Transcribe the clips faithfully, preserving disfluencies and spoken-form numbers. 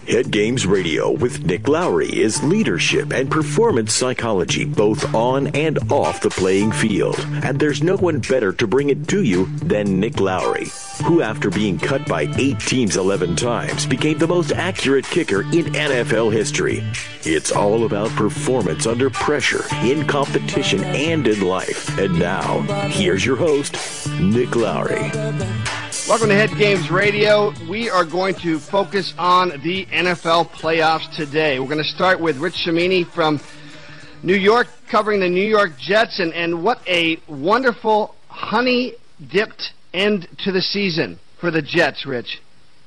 Head Games Radio with Nick Lowry is leadership and performance psychology, both on and off the playing field. And there's no one better to bring it to you than Nick Lowry, who, after being cut by eight teams eleven times, became the most accurate kicker in N F L history. It's all about performance under pressure, in competition, and in life. And now, here's your host, Nick Lowry. Welcome to Head Games Radio. We are going to focus on the N F L playoffs today. We're going to start with Rich Cimini from New York, covering the New York Jets, and, and what a wonderful honey-dipped end to the season for the Jets, Rich.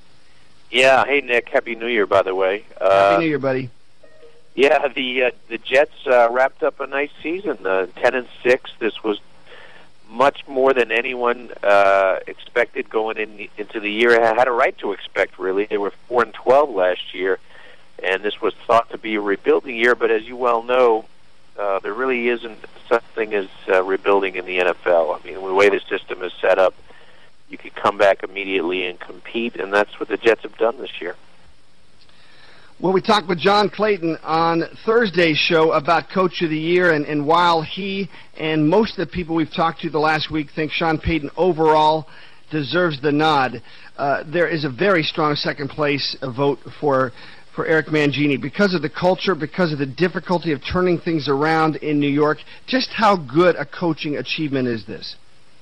Yeah, hey, Nick. Happy New Year, by the way. Uh, Happy New Year, buddy. Yeah, the uh, the Jets uh, wrapped up a nice season, uh, ten and six. This was much more than anyone uh, expected going in, into the year. I had a right to expect, really. They were four and twelve last year, and this was thought to be a rebuilding year. But as you well know, uh, there really isn't such thing as uh, rebuilding in the N F L. I mean, the way the system is set up, you could come back immediately and compete, and that's what the Jets have done this year. Well, we talked with John Clayton on Thursday's show about Coach of the Year, and, and while he and most of the people we've talked to the last week think Sean Payton overall deserves the nod, uh, there is a very strong second-place vote for for Eric Mangini because of the culture, because of the difficulty of turning things around in New York. Just how good a coaching achievement is this?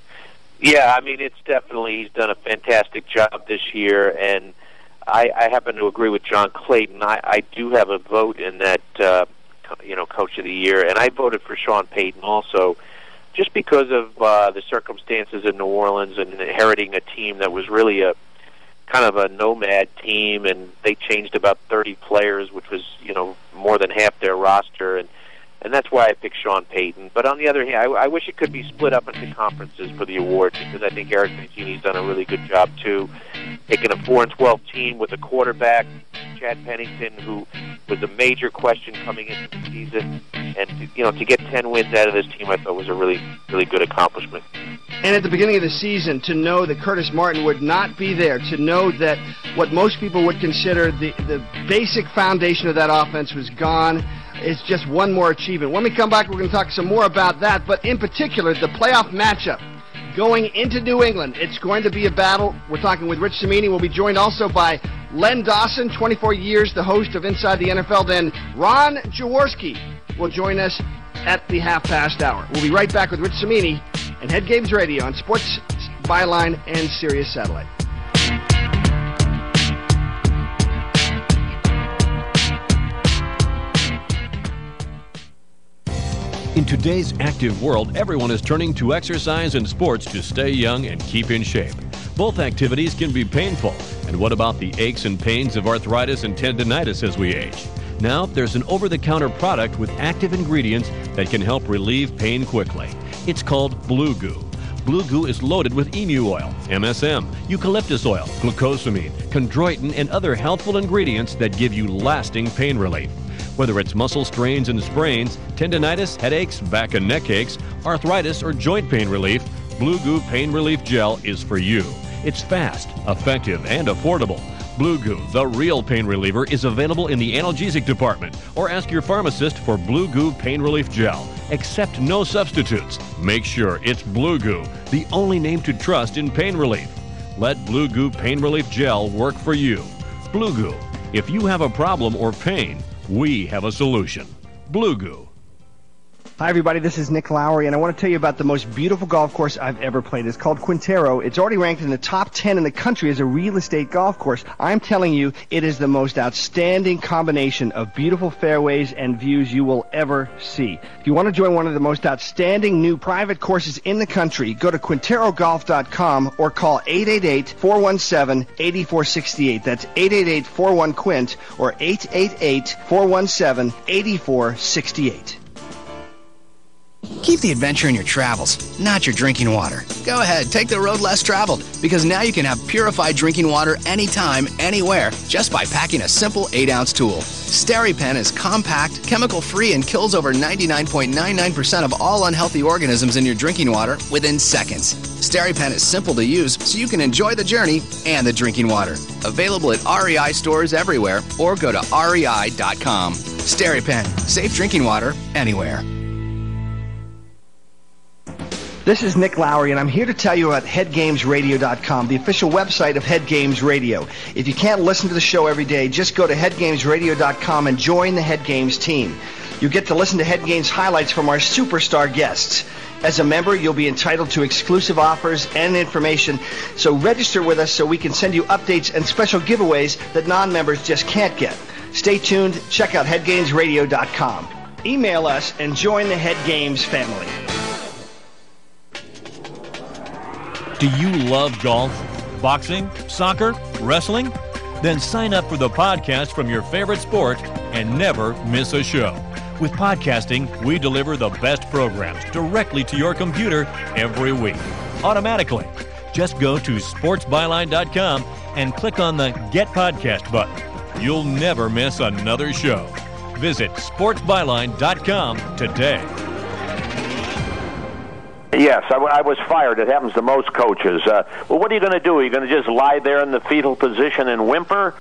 Yeah, I mean, it's definitely, he's done a fantastic job this year, and I, I happen to agree with John Clayton. I, I do have a vote in that, uh, you know, Coach of the Year, and I voted for Sean Payton also, just because of uh, the circumstances in New Orleans and inheriting a team that was really a kind of a nomad team, and they changed about thirty players, which was, you know, more than half their roster, and and that's why I picked Sean Payton. But on the other hand, I, I wish it could be split up into conferences for the award, because I think Eric Mangini's done a really good job too, taking a four and twelve team with a quarterback, Chad Pennington, who was a major question coming into the season, and to, you know, to get ten wins out of this team, I thought was a really, really good accomplishment. And at the beginning of the season, to know that Curtis Martin would not be there, to know that what most people would consider the the basic foundation of that offense was gone, it's just one more achievement. When we come back, we're going to talk some more about that, but in particular, the playoff matchup going into New England. It's going to be a battle. We're talking with Rich Cimini. We'll be joined also by Len Dawson, twenty-four years, the host of Inside the N F L. Then Ron Jaworski will join us at the half-past hour. We'll be right back with Rich Cimini and Head Games Radio on Sports Byline and Sirius Satellite. In today's active world, everyone is turning to exercise and sports to stay young and keep in shape. Both activities can be painful. And what about the aches and pains of arthritis and tendinitis as we age? Now, there's an over-the-counter product with active ingredients that can help relieve pain quickly. It's called Blue Goo. Blue Goo is loaded with emu oil, M S M, eucalyptus oil, glucosamine, chondroitin, and other healthful ingredients that give you lasting pain relief. Whether it's muscle strains and sprains, tendinitis, headaches, back and neck aches, arthritis, or joint pain relief, Blue Goo Pain Relief Gel is for you. It's fast, effective, and affordable. Blue Goo, the real pain reliever, is available in the analgesic department, or ask your pharmacist for Blue Goo Pain Relief Gel. Accept no substitutes. Make sure it's Blue Goo, the only name to trust in pain relief. Let Blue Goo Pain Relief Gel work for you. Blue Goo. If you have a problem or pain, we have a solution. Blue Goo. Hi, everybody. This is Nick Lowry, and I want to tell you about the most beautiful golf course I've ever played. It's called Quintero. It's already ranked in the top ten in the country as a real estate golf course. I'm telling you, it is the most outstanding combination of beautiful fairways and views you will ever see. If you want to join one of the most outstanding new private courses in the country, go to Quintero Golf dot com or call eight eight eight, four one seven, eight four six eight. That's eight eight eight, four one, Quint or eight eight eight, four one seven, eight four six eight. Keep the adventure in your travels, not your drinking water. Go ahead, take the road less traveled, because now you can have purified drinking water anytime, anywhere, just by packing a simple eight ounce tool. SteriPen is compact, chemical-free, and kills over ninety-nine point nine nine percent of all unhealthy organisms in your drinking water within seconds. SteriPen is simple to use, so you can enjoy the journey and the drinking water. Available at R E I stores everywhere, or go to R E I dot com. SteriPen, safe drinking water anywhere. This is Nick Lowry, and I'm here to tell you about head games radio dot com, the official website of Head Games Radio. If you can't listen to the show every day, just go to head games radio dot com and join the Head Games team. You get to listen to Head Games highlights from our superstar guests. As a member, you'll be entitled to exclusive offers and information, so register with us so we can send you updates and special giveaways that non-members just can't get. Stay tuned. Check out head games radio dot com. Email us and join the Head Games family. Do you love golf, boxing, soccer, wrestling? Then sign up for the podcast from your favorite sport and never miss a show. With podcasting, we deliver the best programs directly to your computer every week, automatically. Just go to sports byline dot com and click on the Get Podcast button. You'll never miss another show. Visit sports byline dot com today. Yes, I, I was fired. It happens to most coaches. Uh, well, what are you going to do? Are you going to just lie there in the fetal position and whimper?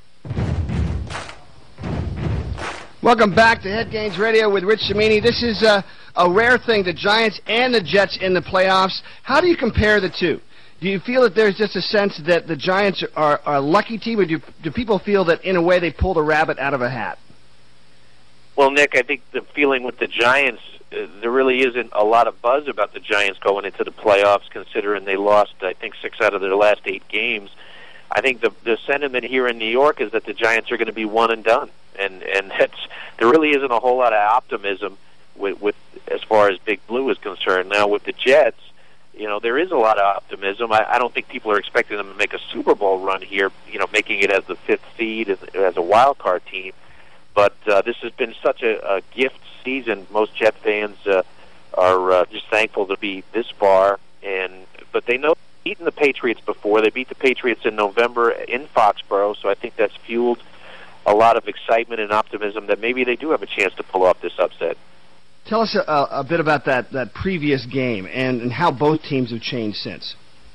Welcome back to Head Games Radio with Rich Cimini. This is uh, a rare thing, the Giants and the Jets in the playoffs. How do you compare the two? Do you feel that there's just a sense that the Giants are, are a lucky team, or do, do people feel that, in a way, they pulled a rabbit out of a hat? Well, Nick, I think the feeling with the Giants, uh, there really isn't a lot of buzz about the Giants going into the playoffs, considering they lost, I think, six out of their last eight games. I think the the sentiment here in New York is that the Giants are going to be one and done, and and that's, there really isn't a whole lot of optimism with, with as far as Big Blue is concerned. Now, with the Jets, you know, there is a lot of optimism. I, I don't think people are expecting them to make a Super Bowl run here, you know, making it as the fifth seed, as, as a wild card team. But uh, this has been such a, a gift season. Most Jet fans uh, are uh, just thankful to be this far. And but they know they've beaten the Patriots before. They beat the Patriots in November in Foxborough, so I think that's fueled a lot of excitement and optimism that maybe they do have a chance to pull off this upset. Tell us a, a bit about that, that previous game and, and how both teams have changed since.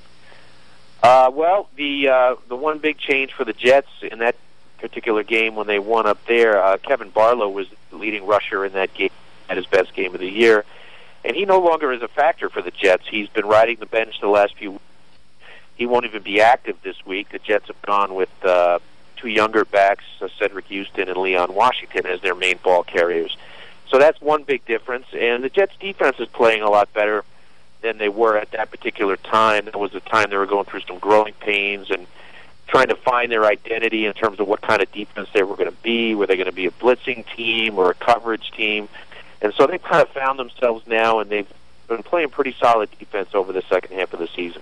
Uh, well, the uh, the one big change for the Jets in that particular game when they won up there, uh, Kevin Barlow was the leading rusher in that game, at his best game of the year, and he no longer is a factor for the Jets. He's been riding the bench the last few weeks. He won't even be active this week. The Jets have gone with uh, two younger backs, uh, Cedric Houston and Leon Washington, as their main ball carriers. So that's one big difference, and the Jets' defense is playing a lot better than they were at that particular time. That was the time they were going through some growing pains and trying to find their identity in terms of what kind of defense they were going to be. Were they going to be a blitzing team or a coverage team? And so they've kind of found themselves now, and they've been playing pretty solid defense over the second half of the season.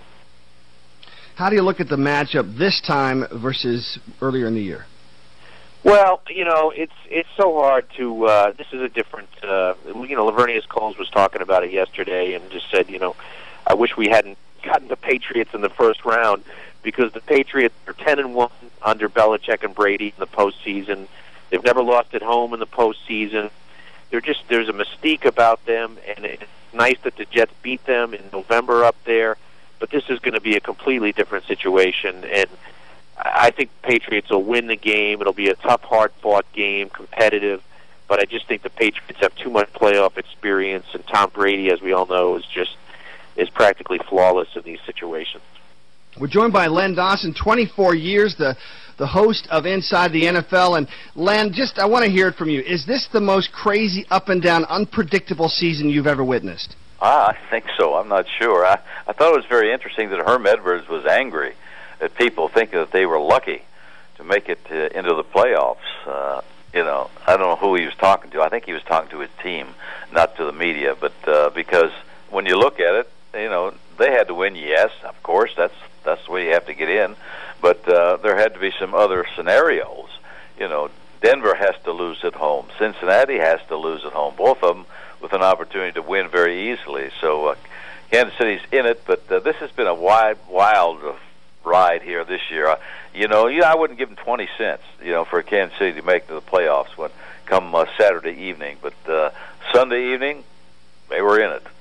How do you look at the matchup this time versus earlier in the year? Well, you know, it's it's so hard to. Uh, this is a different. Uh, you know, Lavernius Coles was talking about it yesterday and just said, you know, I wish we hadn't gotten the Patriots in the first round, because the Patriots are ten and one under Belichick and Brady in the postseason. They've never lost at home in the postseason. They're just there's a mystique about them, and it's nice that the Jets beat them in November up there. But this is going to be a completely different situation, and I think the Patriots will win the game. It'll be a tough, hard-fought game, competitive, but I just think the Patriots have too much playoff experience, and Tom Brady, as we all know, is just is practically flawless in these situations. We're joined by Len Dawson, twenty-four years, the the host of Inside the N F L. And Len, just I want to hear it from you. Is this the most crazy, up and down, unpredictable season you've ever witnessed? Ah, I think so. I'm not sure. I, I thought it was very interesting that Herm Edwards was angry at people thinking that they were lucky to make it uh, into the playoffs. Uh, you know, I don't know who he was talking to. I think he was talking to his team, not to the media. But uh, because when you look at it, you know, they had to win, yes, of course. That's that's the way you have to get in. But uh, there had to be some other scenarios. You know, Denver has to lose at home. Cincinnati has to lose at home. Both of them with an opportunity to win very easily. So uh, Kansas City's in it, but uh, this has been a wide, wild ride here this year. Uh, you know, you, I wouldn't give them twenty cents, you know, for Kansas City to make to the playoffs when come uh, Saturday evening. But uh, Sunday evening, they were in it.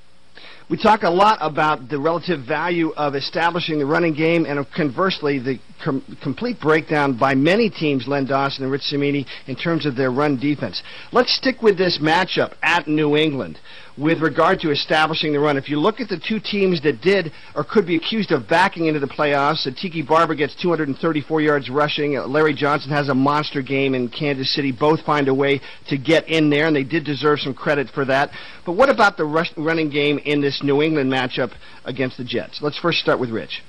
We talk a lot about the relative value of establishing the running game, and conversely, the com- complete breakdown by many teams, Len Dawson and Rich Cimini, in terms of their run defense. Let's stick with this matchup at New England with regard to establishing the run. If you look at the two teams that did or could be accused of backing into the playoffs, uh, Tiki Barber gets two hundred thirty-four yards rushing. Uh, Larry Johnson has a monster game in Kansas City. Both find a way to get in there, and they did deserve some credit for that. But what about the rush- running game in this New England matchup against the Jets? Let's first start with Rich.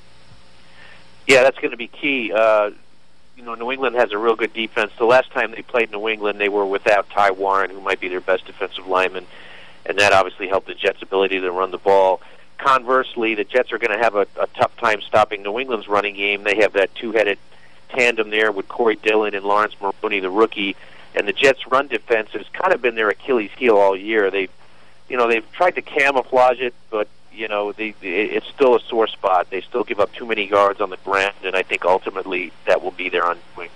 Yeah, that's going to be key. Uh, you know, New England has a real good defense. The last time they played New England, they were without Ty Warren, who might be their best defensive lineman, and that obviously helped the Jets' ability to run the ball. Conversely, the Jets are going to have a, a tough time stopping New England's running game. They have that two-headed tandem there with Corey Dillon and Lawrence Maroney, the rookie, and the Jets' run defense has kind of been their Achilles heel all year. They, you know, they've tried to camouflage it, but you know, they, it's still a sore spot. They still give up too many yards on the ground, and I think ultimately that will be their undoing.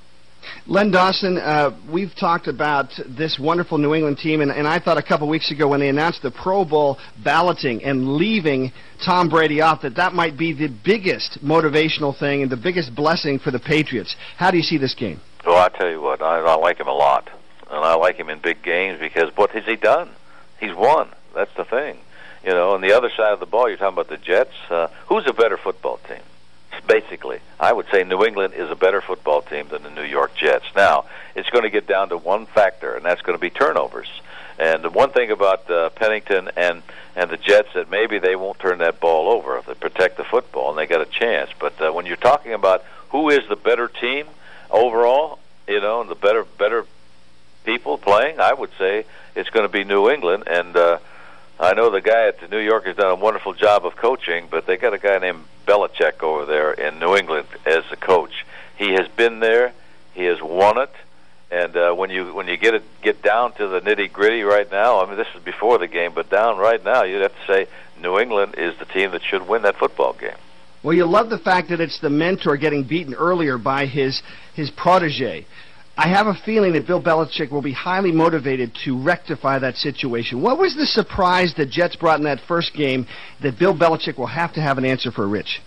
Len Dawson, uh, we've talked about this wonderful New England team, and, and I thought a couple weeks ago when they announced the Pro Bowl balloting and leaving Tom Brady off, that that might be the biggest motivational thing and the biggest blessing for the Patriots. How do you see this game? Well, I tell you what, I, I like him a lot, and I like him in big games because what has he done? He's won. That's the thing. You know, on the other side of the ball, you're talking about the Jets. Uh, who's a better football team? Basically, I would say New England is a better football team than the New York Jets. Now, it's going to get down to one factor, and that's going to be turnovers. And the one thing about uh, Pennington and, and the Jets, that maybe they won't turn that ball over if they protect the football, and they got a chance. But uh, when you're talking about who is the better team overall, you know, and the better better people playing, I would say it's going to be New England. And uh, I know the guy at New York has done a wonderful job of coaching, but they got a guy named Belichick over there in New England as the coach. He has been there, he has won it, and uh, when you when you get it get down to the nitty gritty right now, I mean this is before the game, but down right now, you'd have to say New England is the team that should win that football game. Well, you love the fact that it's the mentor getting beaten earlier by his his protege. I have a feeling that Bill Belichick will be highly motivated to rectify that situation. What was the surprise that Jets brought in that first game that Bill Belichick will have to have an answer for, Rich?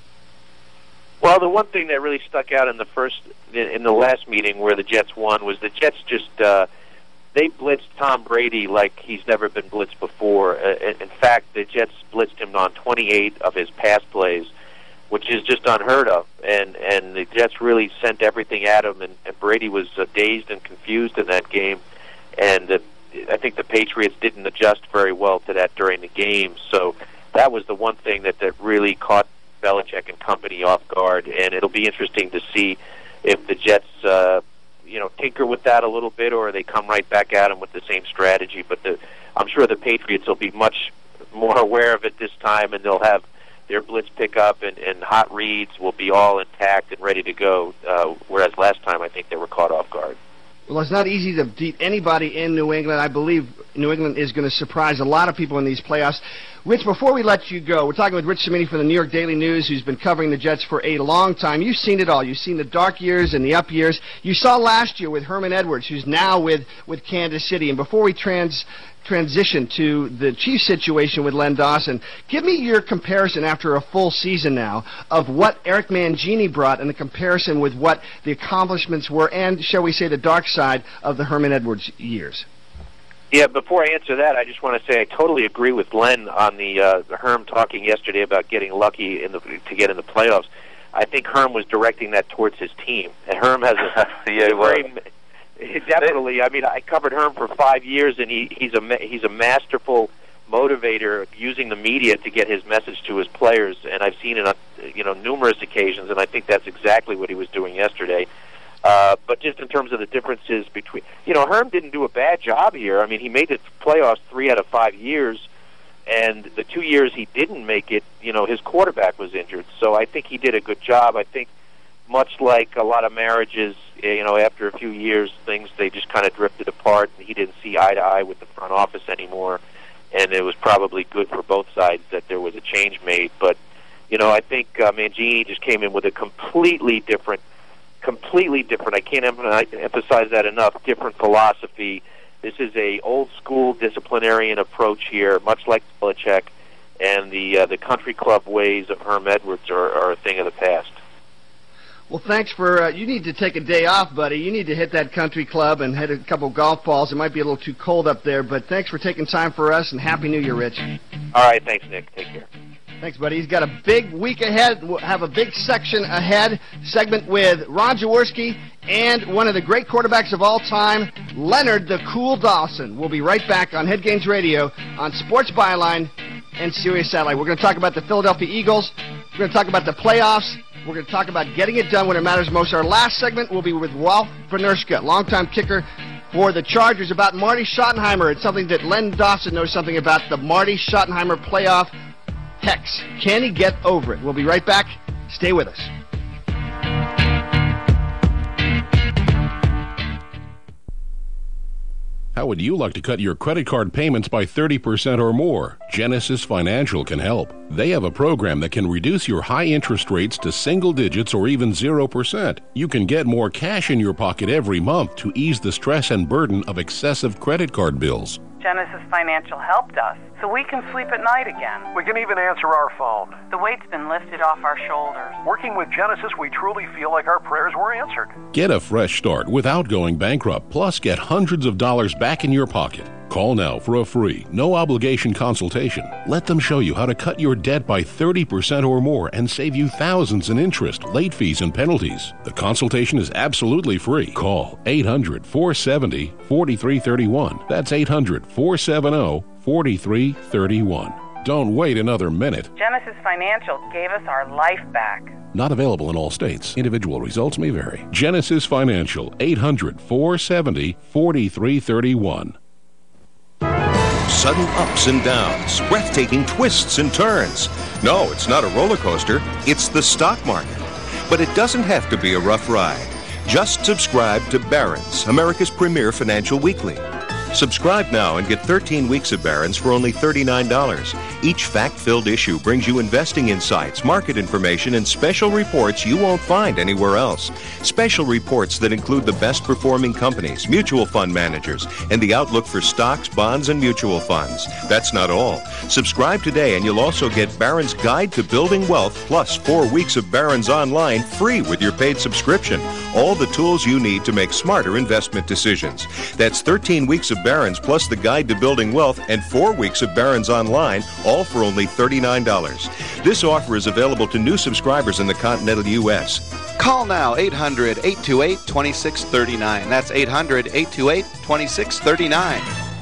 Well, the one thing that really stuck out in the first, in the last meeting where the Jets won was the Jets just, uh, they blitzed Tom Brady like he's never been blitzed before. Uh, in fact, the Jets blitzed him on twenty-eight of his pass plays, which is just unheard of. And, and the Jets really sent everything at him, and, and Brady was uh, dazed and confused in that game. And uh, I think the Patriots didn't adjust very well to that during the game. So that was the one thing that, that really caught Belichick and company off guard. And it'll be interesting to see if the Jets, uh, you know, tinker with that a little bit, or they come right back at him with the same strategy. But the, I'm sure the Patriots will be much more aware of it this time, and they'll have their blitz pickup and, and hot reads will be all intact and ready to go, uh, whereas last time I think they were caught off guard. Well, it's not easy to beat anybody in New England. I believe New England is going to surprise a lot of people in these playoffs. Rich, before we let you go, we're talking with Rich Cimini from the New York Daily News, who's been covering the Jets for a long time. You've seen it all. You've seen the dark years and the up years. You saw last year with Herman Edwards, who's now with, with Kansas City. And before we trans transition to the Chiefs situation with Len Dawson, give me your comparison after a full season now of what Eric Mangini brought and the comparison with what the accomplishments were and, shall we say, the dark side of the Herman Edwards years. Yeah, before I answer that, I just want to say I totally agree with Len on the, uh, the Herm talking yesterday about getting lucky in the, to get in the playoffs. I think Herm was directing that towards his team. And Herm has a, yeah, a very... Definitely. I mean, I covered Herm for five years, and he, he's a he's a masterful motivator, using the media to get his message to his players. And I've seen it on, you know, numerous occasions, and I think that's exactly what he was doing yesterday. Uh, but just in terms of the differences between, you know, Herm didn't do a bad job here. I mean, he made the playoffs three out of five years, and the two years he didn't make it, you know, his quarterback was injured. So I think he did a good job. I think much like a lot of marriages, you know, after a few years, things, they just kind of drifted apart, and he didn't see eye to eye with the front office anymore, and it was probably good for both sides that there was a change made. But, you know, I think uh, Mangini just came in with a completely different, completely different, I can't emphasize that enough, different philosophy. This is a old-school disciplinarian approach here, much like Belichick, and the uh, the country club ways of Herm Edwards are, are a thing of the past. Well, thanks for, uh, you need to take a day off, buddy. You need to hit that country club and hit a couple golf balls. It might be a little too cold up there, but thanks for taking time for us, and Happy New Year, Rich. All right, thanks, Nick. Take care. Thanks, buddy. He's got a big week ahead. We'll have a big section ahead, segment with Ron Jaworski and one of the great quarterbacks of all time, Leonard the Cool Dawson. We'll be right back on Head Games Radio on Sports Byline and Sirius Satellite. We're going to talk about the Philadelphia Eagles. We're going to talk about the playoffs. We're going to talk about getting it done when it matters most. Our last segment will be with Walt Venerska, longtime kicker for the Chargers, about Marty Schottenheimer. It's something that Len Dawson knows something about, the Marty Schottenheimer playoff hex. Can he get over it? We'll be right back. Stay with us. How would you like to cut your credit card payments by thirty percent or more? Genesis Financial can help. They have a program that can reduce your high interest rates to single digits or even zero percent. You can get more cash in your pocket every month to ease the stress and burden of excessive credit card bills. Genesis Financial helped us, so we can sleep at night again. We can even answer our phone. The weight's been lifted off our shoulders. Working with Genesis, we truly feel like our prayers were answered. Get a fresh start without going bankrupt, plus get hundreds of dollars back in your pocket. Call now for a free, no-obligation consultation. Let them show you how to cut your debt by thirty percent or more and save you thousands in interest, late fees, and penalties. The consultation is absolutely free. Call eight hundred, four seven zero, four three three one. That's eight hundred, four seven zero, four three three one. Don't wait another minute. Genesis Financial gave us our life back. Not available in all states. Individual results may vary. Genesis Financial, eight hundred, four seven zero, four three three one. Sudden ups and downs, breathtaking twists and turns. No, it's not a roller coaster, it's the stock market. But it doesn't have to be a rough ride. Just subscribe to Barron's, America's premier financial weekly. Subscribe now and get thirteen weeks of Barron's for only thirty-nine dollars. Each fact-filled issue brings you investing insights, market information, and special reports you won't find anywhere else. Special reports that include the best-performing companies, mutual fund managers, and the outlook for stocks, bonds, and mutual funds. That's not all. Subscribe today and you'll also get Barron's Guide to Building Wealth plus four weeks of Barron's Online free with your paid subscription. All the tools you need to make smarter investment decisions. That's thirteen weeks of Barron's plus the Guide to Building Wealth and four weeks of Barron's Online, all for only thirty-nine dollars. This offer is available to new subscribers in the continental U S. Call now, eight hundred, eight two eight, two six three nine. That's eight hundred, eight two eight, two six three nine.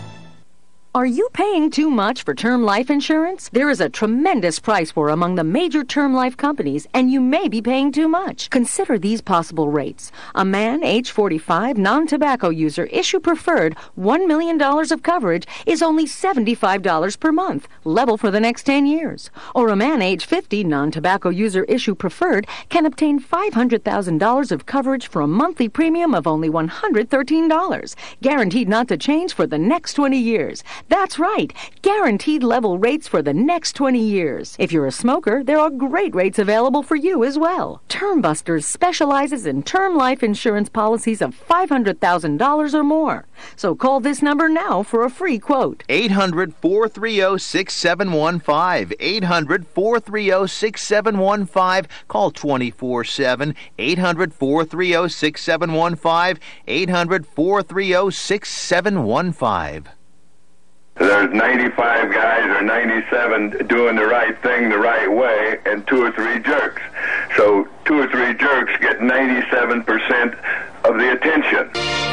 Are you paying too much for term life insurance? There is a tremendous price war among the major term life companies, and you may be paying too much. Consider these possible rates. A man, age forty-five, non-tobacco user, issue preferred, one million dollars of coverage is only seventy-five dollars per month, level for the next ten years. Or a man, age fifty, non-tobacco user, issue preferred, can obtain five hundred thousand dollars of coverage for a monthly premium of only one hundred thirteen dollars, guaranteed not to change for the next twenty years. That's right, guaranteed level rates for the next twenty years. If you're a smoker, there are great rates available for you as well. Term Busters specializes in term life insurance policies of five hundred thousand dollars or more. So call this number now for a free quote. eight hundred, four three zero, six seven one five. eight hundred, four three zero, six seven one five. Call twenty-four seven. eight hundred, four three zero, six seven one five. eight hundred, four three zero, six seven one five. There's ninety-five guys or ninety-seven doing the right thing the right way and two or three jerks. So two or three jerks get ninety-seven percent of the attention.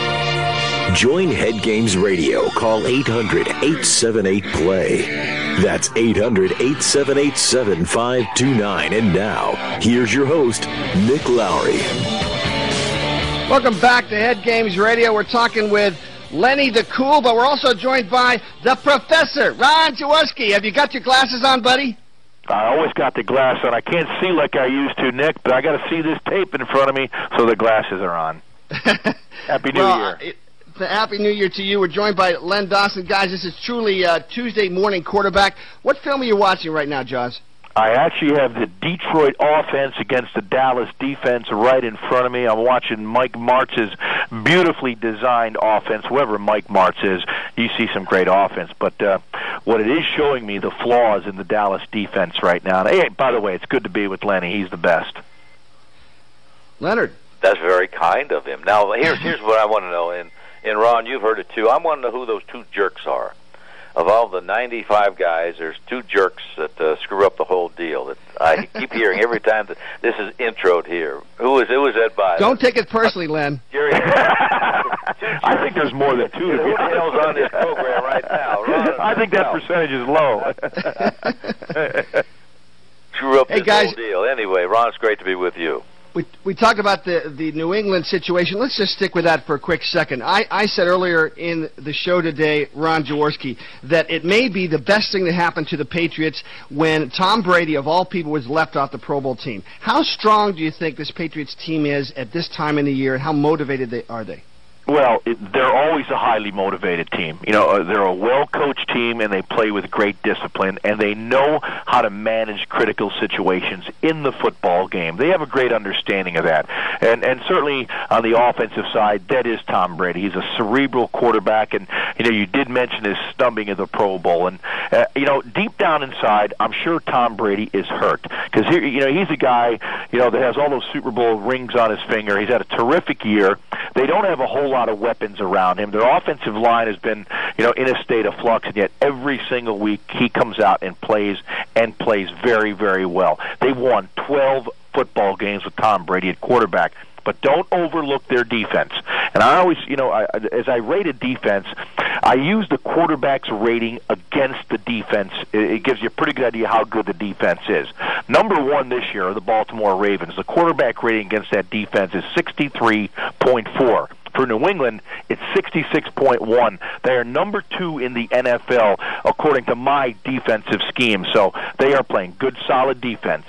Join Head Games Radio. Call eight hundred, eight seven eight, play. That's eight hundred, eight seven eight, seven five two nine. And now, here's your host, Nick Lowry. Welcome back to Head Games Radio. We're talking with Lenny the Cool, but we're also joined by the Professor, Ron Jaworski. Have you got your glasses on, buddy? I always got the glass on. I can't see like I used to, Nick, but I got to see this tape in front of me, so the glasses are on. Happy New well, Year. It, Happy New Year to you. We're joined by Len Dawson. Guys, this is truly uh, Tuesday morning quarterback. What film are you watching right now, Jaws? I actually have the Detroit offense against the Dallas defense right in front of me. I'm watching Mike Martz's beautifully designed offense. Whoever Mike Martz is, you see some great offense. But uh, what it is showing me, the flaws in the Dallas defense right now. And, hey, by the way, it's good to be with Lenny. He's the best. Leonard. That's very kind of him. Now, here's here's what I want to know. And, and Ron, you've heard it too. I want to know who those two jerks are. Of all the ninety-five guys, there's two jerks that uh, screw up the whole deal. That I keep hearing every time that this is introed here. Who is who is that by? Don't take it personally, Len. Jerry. I think there's more than two. Who the hell's on this program right now? Ron I think that percentage is low. Screw up hey, this guys. whole deal. Anyway, Ron, it's great to be with you. We we talked about the, the New England situation. Let's just stick with that for a quick second. I, I said earlier in the show today, Ron Jaworski, that it may be the best thing to happen to the Patriots when Tom Brady, of all people, was left off the Pro Bowl team. How strong do you think this Patriots team is at this time in the year, and how motivated they, are they? Well, it, they're always a highly motivated team. You know, uh, they're a well-coached team, and they play with great discipline, and they know how to manage critical situations in the football game. They have a great understanding of that. And and certainly on the offensive side, that is Tom Brady. He's a cerebral quarterback, and, you know, you did mention his stumbling of the Pro Bowl. And, uh, you know, deep down inside, I'm sure Tom Brady is hurt. Because, you know, he's a guy, you know, that has all those Super Bowl rings on his finger. He's had a terrific year. They don't have a whole lot of weapons around him. Their offensive line has been, you know, in a state of flux, and yet every single week he comes out and plays and plays very, very well. They won twelve football games with Tom Brady at quarterback. But don't overlook their defense. And I always, you know, I, as I rated defense, I use the quarterback's rating against the defense. It gives you a pretty good idea how good the defense is. Number one this year are the Baltimore Ravens. The quarterback rating against that defense is sixty-three point four. For New England, it's sixty-six point one. They are number two in the N F L, according to my defensive scheme. So they are playing good, solid defense.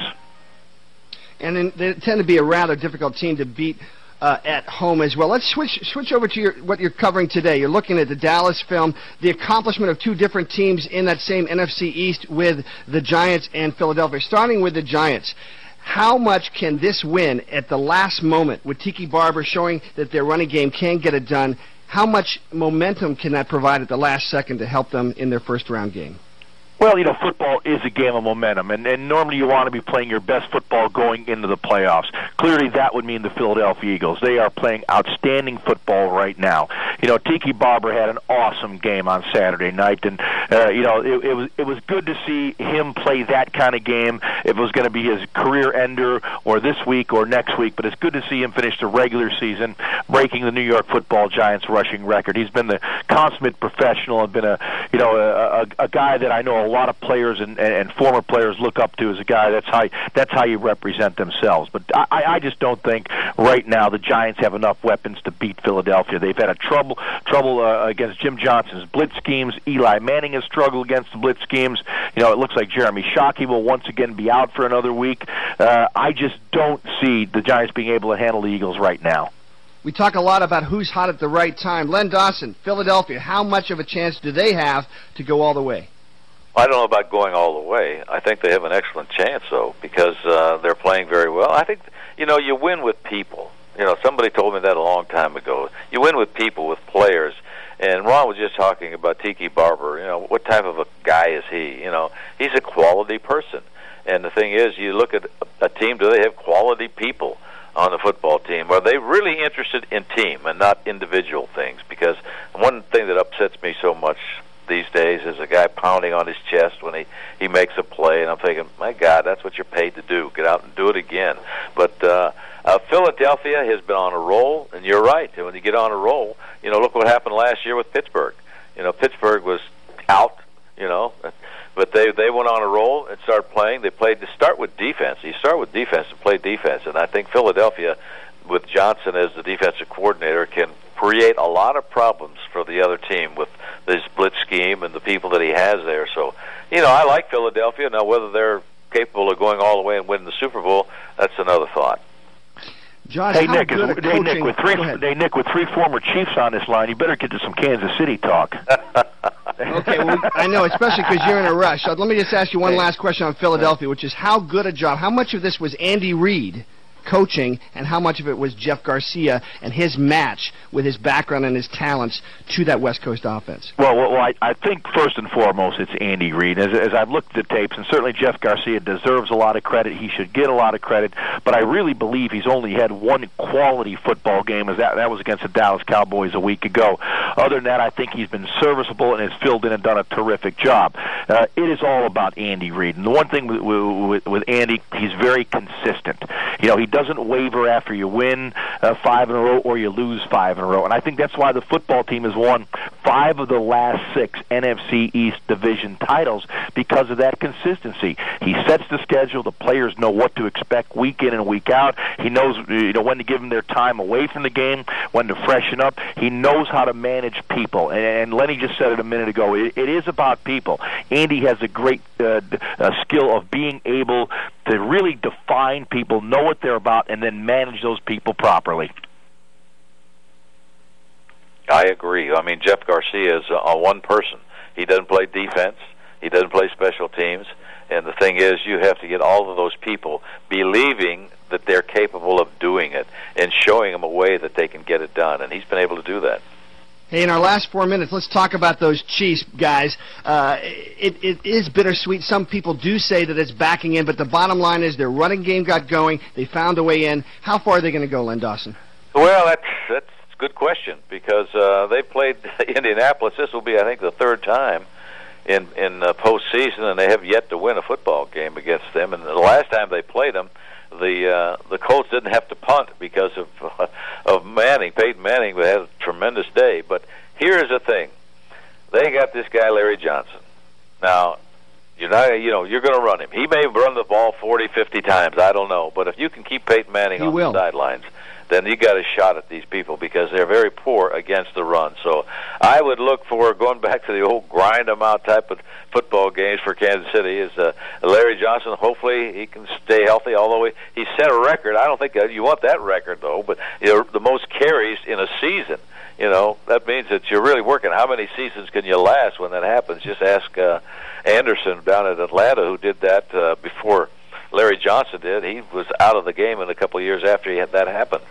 And then they tend to be a rather difficult team to beat uh, at home as well. Let's switch switch over to your, what you're covering today. You're looking at the Dallas film, the accomplishment of two different teams in that same N F C East with the Giants and Philadelphia. Starting with the Giants, how much can this win at the last moment with Tiki Barber showing that their running game can get it done? How much momentum can that provide at the last second to help them in their first round game? Well, you know, football is a game of momentum, and, and normally you want to be playing your best football going into the playoffs. Clearly, that would mean the Philadelphia Eagles. They are playing outstanding football right now. You know, Tiki Barber had an awesome game on Saturday night, and, uh, you know, it, it was it was good to see him play that kind of game. If it was going to be his career ender or this week or next week, but it's good to see him finish the regular season, breaking the New York Football Giants rushing record. He's been the consummate professional and been a, you know, a, a, a guy that I know a lot of players and, and, and former players look up to as a guy. That's how that's how you represent themselves. But I, I just don't think right now the Giants have enough weapons to beat Philadelphia. They've had a trouble trouble uh, against Jim Johnson's blitz schemes. Eli Manning has struggled against the blitz schemes. You know, it looks like Jeremy Shockey will once again be out for another week. Uh, I just don't see the Giants being able to handle the Eagles right now. We talk a lot about who's hot at the right time. Len Dawson, Philadelphia, how much of a chance do they have to go all the way? I don't know about going all the way. I think they have an excellent chance, though, because uh, they're playing very well. I think, you know, you win with people. You know, somebody told me that a long time ago. You win with people, with players. And Ron was just talking about Tiki Barber. You know, what type of a guy is he? You know, he's a quality person. And the thing is, you look at a team, do they have quality people on the football team? Are they really interested in team and not individual things? Because one thing that upsets me so much these days is a guy pounding on his chest when he, he makes a play, and I'm thinking, my God, that's what you're paid to do. Get out and do it again. But uh, uh, Philadelphia has been on a roll, and you're right. When you get on a roll, you know, look what happened last year with Pittsburgh. You know, Pittsburgh was out, you know, but they they went on a roll and started playing. They played to start with defense. You start with defense and play defense, and I think Philadelphia, with Johnson as the defensive coordinator, can create a lot of problems for the other team with this blitz scheme and the people that he has there. So, you know, I like Philadelphia. Now, whether they're capable of going all the way and winning the Super Bowl, that's another thought. Josh, hey how Nick, good is, at hey coaching? Nick, with three, hey Nick, with three former Chiefs on this line, you better get to some Kansas City talk. Okay, well, I know, especially because you're in a rush. So let me just ask you one last question on Philadelphia, which is how good a job, how much of this was Andy Reid coaching, and how much of it was Jeff Garcia and his match with his background and his talents to that West Coast offense? Well, well, I, I think first and foremost it's Andy Reid. As, as I've looked at the tapes, and certainly Jeff Garcia deserves a lot of credit. He should get a lot of credit, but I really believe he's only had one quality football game, as that, that was against the Dallas Cowboys a week ago. Other than that, I think he's been serviceable and has filled in and done a terrific job. Uh, it is all about Andy Reid. And the one thing with, with, with Andy, he's very consistent. You know, he doesn't waver after you win uh, five in a row or you lose five in a row. And I think that's why the football team has won five of the last six N F C East division titles, because of that consistency. He sets the schedule. The players know what to expect week in and week out. He knows, you know, when to give them their time away from the game, when to freshen up. He knows how to manage people. And, and Lenny just said it a minute ago. It, it is about people. Andy has a great uh, uh, skill of being able to really define people, know what they're about, and then manage those people properly. I agree. I mean, Jeff Garcia is a one person. He doesn't play defense. He doesn't play special teams. And the thing is, you have to get all of those people believing that they're capable of doing it and showing them a way that they can get it done. And he's been able to do that. Hey, in our last four minutes, let's talk about those Chiefs, guys. Uh, it, it is bittersweet. Some people do say that it's backing in, but the bottom line is their running game got going. They found a way in. How far are they going to go, Len Dawson? Well, that's, that's a good question, because uh, they played Indianapolis. This will be, I think, the third time in, in uh, postseason, and they have yet to win a football game against them. And the last time they played them, the uh, the Colts didn't have to punt because of uh, of Manning, Peyton Manning, who had a tremendous day. But here's the thing: they got this guy Larry Johnson. Now, you're not, you know, you're going to run him. He may run the ball forty, fifty times. I don't know, but if you can keep Peyton Manning he on will. the sidelines, then you got a shot at these people, because they're very poor against the run. So I would look for, going back to the old grind them out type of football games for Kansas City, is uh, Larry Johnson. Hopefully he can stay healthy, although he, he set a record. I don't think you want that record, though, but you know, the most carries in a season. You know, that means that you're really working. How many seasons can you last when that happens? Just ask uh, Anderson down at Atlanta, who did that uh, before Larry Johnson did. He was out of the game in a couple of years after he had that happen.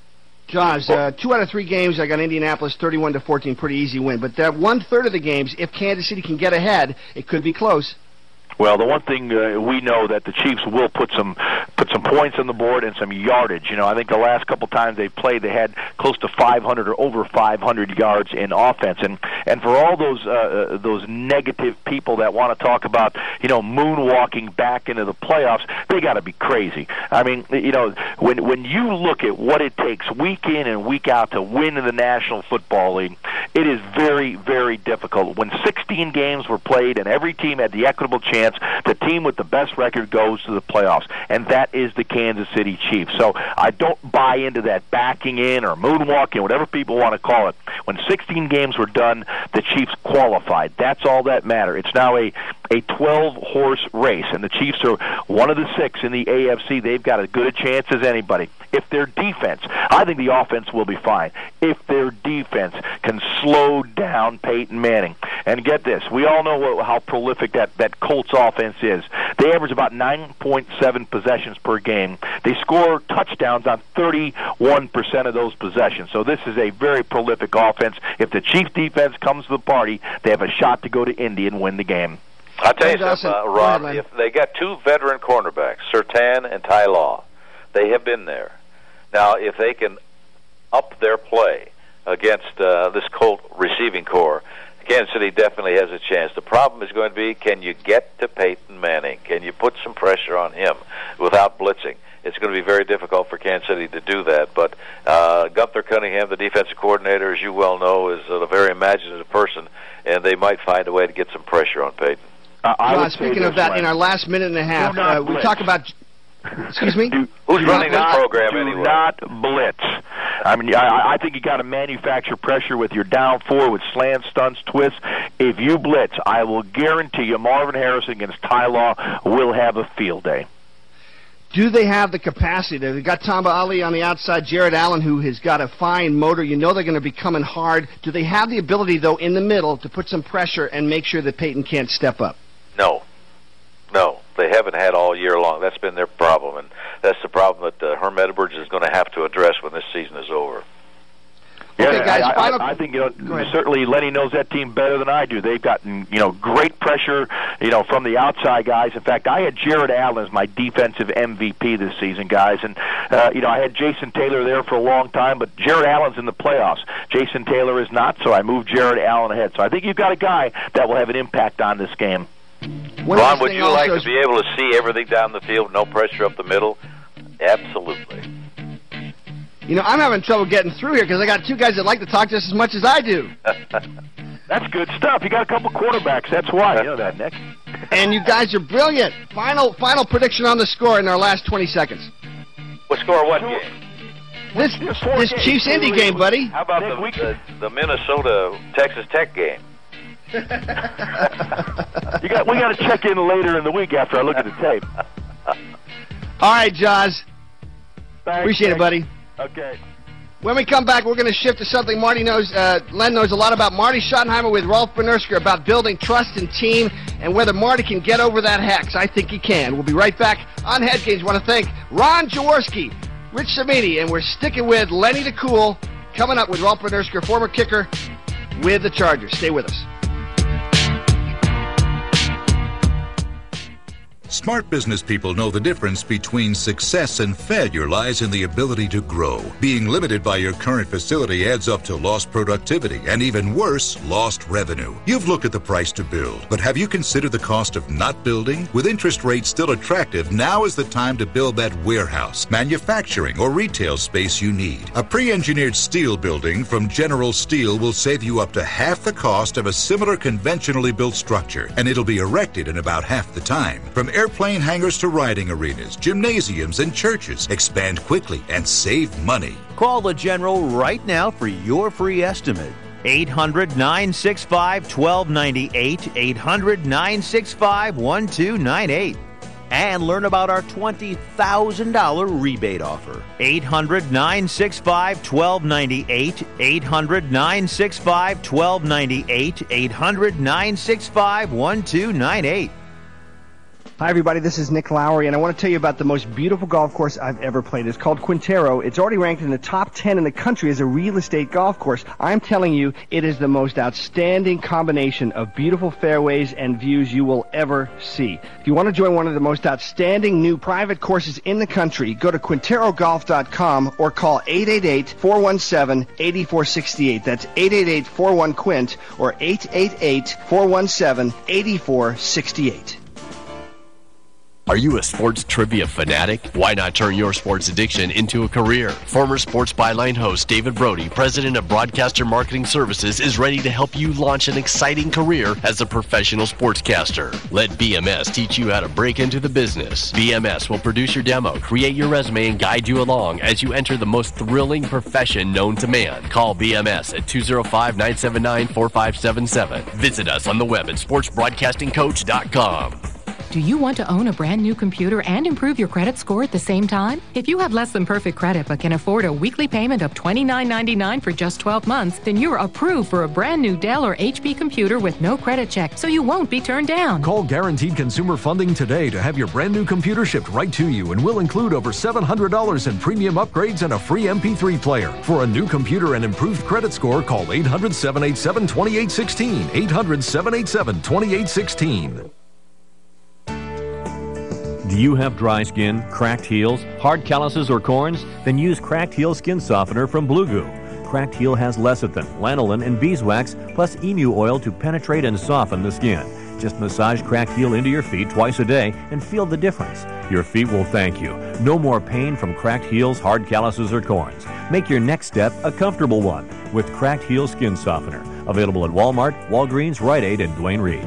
Josh, uh, two out of three games, I got Indianapolis thirty-one to fourteen, pretty easy win. But that one-third of the games, if Kansas City can get ahead, it could be close. Well, the one thing uh, we know that the Chiefs will put some put some points on the board and some yardage. You know, I think the last couple times they played, they had close to five hundred or over five hundred yards in offense. And and for all those uh, those negative people that want to talk about, you know, moonwalking back into the playoffs, they got to be crazy. I mean, you know, when when you look at what it takes week in and week out to win in the National Football League, it is very, very difficult. When sixteen games were played and every team had the equitable chance, the team with the best record goes to the playoffs, and that is the Kansas City Chiefs. So I don't buy into that backing in or moonwalking, whatever people want to call it. When sixteen games were done, the Chiefs qualified. That's all that matters. It's now a a twelve-horse race, and the Chiefs are one of the six in the A F C. They've got as good a chance as anybody. If their defense, I think the offense will be fine. If their defense can slow down Peyton Manning. And get this, we all know what, how prolific that, that Colts offense is. They average about nine point seven possessions per game. They score touchdowns on thirty-one percent of those possessions. So this is a very prolific offense. If the Chiefs defense comes to the party, they have a shot to go to Indy and win the game. I'll tell you something, uh, Rob, if they got two veteran cornerbacks, Surtain and Ty Law, they have been there. Now, if they can up their play against uh, this Colt receiving corps, Kansas City definitely has a chance. The problem is going to be, can you get to Peyton Manning? Can you put some pressure on him without blitzing? It's going to be very difficult for Kansas City to do that. But uh, Gunther Cunningham, the defensive coordinator, as you well know, is a very imaginative person, and they might find a way to get some pressure on Peyton. Uh, I John, speaking of that, way. in our last minute and a half, uh, we talk about... Excuse me? Do, Who's running this not, program do anyway? not blitz. I mean, I, I think you got to manufacture pressure with your down four with slants, stunts, twists. If you blitz, I will guarantee you Marvin Harrison against Ty Law will have a field day. Do they have the capacity? They've got Tamba Ali on the outside, Jared Allen, who has got a fine motor. You know they're going to be coming hard. Do they have the ability, though, in the middle to put some pressure and make sure that Peyton can't step up? No. No, they haven't had all year long. That's been their problem, and that's the problem that uh, Herm Edwards is going to have to address when this season is over. Yeah, okay, guys, I, final... I, I think you know, certainly Lenny knows that team better than I do. They've gotten you know great pressure, you know, from the outside guys. In fact, I had Jared Allen as my defensive M V P this season, guys, and uh, you know I had Jason Taylor there for a long time, but Jared Allen's in the playoffs. Jason Taylor is not, so I moved Jared Allen ahead. So I think you've got a guy that will have an impact on this game. One Ron, would you like is... to be able to see everything down the field, no pressure up the middle? Absolutely. You know, I'm having trouble getting through here because I got two guys that like to talk just as much as I do. That's good stuff. You got a couple quarterbacks. That's why. You know that, Nick. And you guys are brilliant. Final final prediction on the score in our last twenty seconds. What score? What game? This this Chiefs Indy game, buddy. How about the, the, the Minnesota Texas Tech game? you got we got to check in later in the week after I look at the tape. All right, Jaws. Thanks, Appreciate Nick. it, buddy. Okay. When we come back, we're going to shift to something Marty knows, uh, Len knows a lot about. Marty Schottenheimer with Rolf Bernersker about building trust and team and whether Marty can get over that hex. I think he can. We'll be right back on Head Games. I want to thank Ron Jaworski, Rich Samini, and we're sticking with Lenny the Cool coming up with Rolf Bernersker, former kicker with the Chargers. Stay with us. Smart business people know the difference between success and failure lies in the ability to grow. Being limited by your current facility adds up to lost productivity and, even worse, lost revenue. You've looked at the price to build, but have you considered the cost of not building? With interest rates still attractive, now is the time to build that warehouse, manufacturing, or retail space you need. A pre-engineered steel building from General Steel will save you up to half the cost of a similar conventionally built structure, and it'll be erected in about half the time. From airplane hangars to riding arenas, gymnasiums, and churches. Expand quickly and save money. Call the General right now for your free estimate. eight hundred, nine six five, one two nine eight, eight hundred, nine six five, one two nine eight. And learn about our twenty thousand dollars rebate offer. eight hundred, nine six five, one two nine eight, eight hundred, nine six five, one two nine eight, eight hundred, nine six five, one two nine eight. Hi, everybody. This is Nick Lowry, and I want to tell you about the most beautiful golf course I've ever played. It's called Quintero. It's already ranked in the top ten in the country as a real estate golf course. I'm telling you, it is the most outstanding combination of beautiful fairways and views you will ever see. If you want to join one of the most outstanding new private courses in the country, go to Quintero Golf dot com or call eight eight eight, four one seven, eight four six eight. That's eight eight eight, four one, Quint or eight eight eight, four one seven, eight four six eight. Are you a sports trivia fanatic? Why not turn your sports addiction into a career? Former Sports Byline host David Brody, president of Broadcaster Marketing Services, is ready to help you launch an exciting career as a professional sportscaster. Let B M S teach you how to break into the business. B M S will produce your demo, create your resume, and guide you along as you enter the most thrilling profession known to man. Call B M S at two oh five, nine seven nine, four five seven seven. Visit us on the web at sports broadcasting coach dot com. Do you want to own a brand new computer and improve your credit score at the same time? If you have less than perfect credit but can afford a weekly payment of twenty-nine ninety-nine for just twelve months, then you're approved for a brand new Dell or H P computer with no credit check, so you won't be turned down. Call Guaranteed Consumer Funding today to have your brand new computer shipped right to you, and we'll include over seven hundred dollars in premium upgrades and a free M P three player. For a new computer and improved credit score, call eight hundred, seven eight seven, two eight one six, eight hundred, seven eight seven, two eight one six. Do you have dry skin, cracked heels, hard calluses, or corns? Then use Cracked Heel Skin Softener from Blue Goo. Cracked Heel has lecithin, lanolin, and beeswax, plus emu oil to penetrate and soften the skin. Just massage Cracked Heel into your feet twice a day and feel the difference. Your feet will thank you. No more pain from cracked heels, hard calluses, or corns. Make your next step a comfortable one with Cracked Heel Skin Softener. Available at Walmart, Walgreens, Rite Aid, and Duane Reade.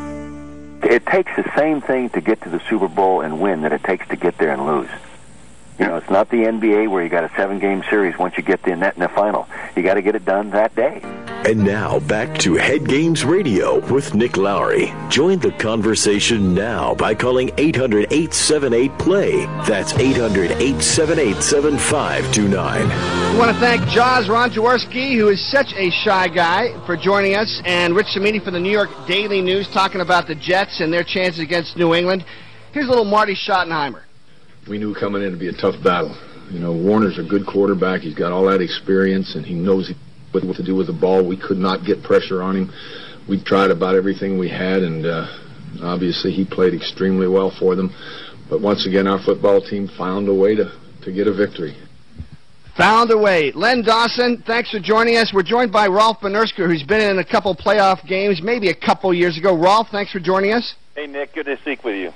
It takes the same thing to get to the Super Bowl and win that it takes to get there and lose. You know, it's not the N B A where you got a seven-game series once you get the net in the final. You got to get it done that day. And now, back to Head Games Radio with Nick Lowry. Join the conversation now by calling eight hundred, eight seven eight, P L A Y. That's eight hundred, eight seven eight, seven five two nine. I want to thank Jaws Ron Jaworski, who is such a shy guy, for joining us, and Rich Cimini from the New York Daily News talking about the Jets and their chances against New England. Here's a little Marty Schottenheimer. We knew coming in to be a tough battle. You know, Warner's a good quarterback. He's got all that experience, and he knows what to do with the ball. We could not get pressure on him. We tried about everything we had, and uh, obviously he played extremely well for them. But once again, our football team found a way to, to get a victory. Found a way. Len Dawson, thanks for joining us. We're joined by Rolf Benersker, who's been in a couple playoff games, maybe a couple years ago. Rolf, thanks for joining us. Hey, Nick, good to speak with you.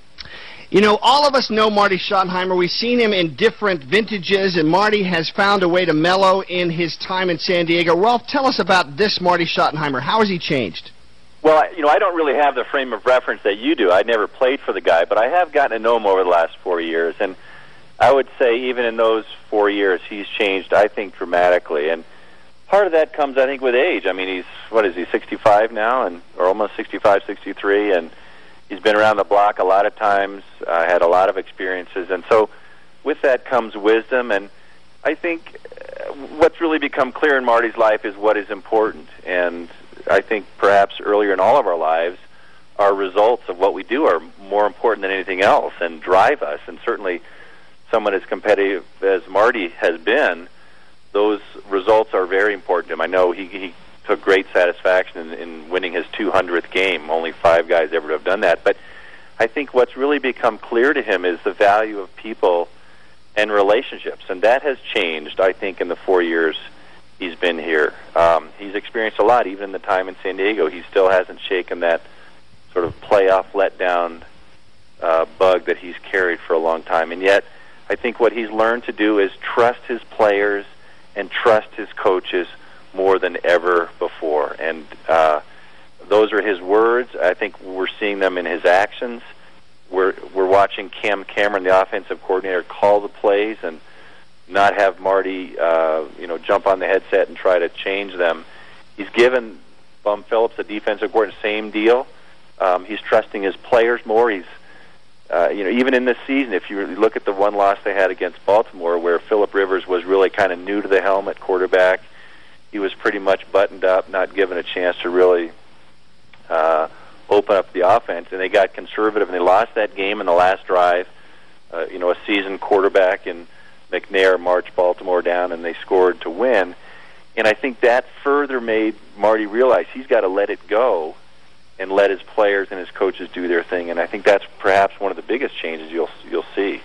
You know, all of us know Marty Schottenheimer. We've seen him in different vintages, and Marty has found a way to mellow in his time in San Diego. Rolf, tell us about this Marty Schottenheimer. How has he changed? Well, you know, I don't really have the frame of reference that you do. I never played for the guy, but I have gotten to know him over the last four years, and I would say even in those four years, he's changed, I think, dramatically. And part of that comes, I think, with age. I mean, he's, what is he, sixty-five now, and or almost sixty-five, sixty-three, and he's been around the block a lot of times, uh, had a lot of experiences, and so with that comes wisdom, and I think what's really become clear in Marty's life is what is important, and I think perhaps earlier in all of our lives, our results of what we do are more important than anything else and drive us, and certainly someone as competitive as Marty has been, those results are very important to him. I know he, he took great satisfaction in, in winning his two hundredth game. Only five guys ever to have done that. But I think what's really become clear to him is the value of people and relationships, and that has changed, I think, in the four years he's been here. Um, he's experienced a lot, even in the time in San Diego. He still hasn't shaken that sort of playoff letdown uh, bug that he's carried for a long time. And yet, I think what he's learned to do is trust his players and trust his coaches more than ever before. And uh, those are his words. I think we're seeing them in his actions. We're we're watching Cam Cameron, the offensive coordinator, call the plays and not have Marty, uh, you know, jump on the headset and try to change them. He's given Bum Phillips, the defensive coordinator, same deal. Um, he's trusting his players more. He's Uh, you know, even in this season, if you look at the one loss they had against Baltimore, where Phillip Rivers was really kind of new to the helm at quarterback, he was pretty much buttoned up, not given a chance to really uh, open up the offense, and they got conservative, and they lost that game in the last drive. Uh, you know, a seasoned quarterback in McNair marched Baltimore down, and they scored to win. And I think that further made Marty realize he's got to let it go and let his players and his coaches do their thing. And I think that's perhaps one of the biggest changes you'll you'll see.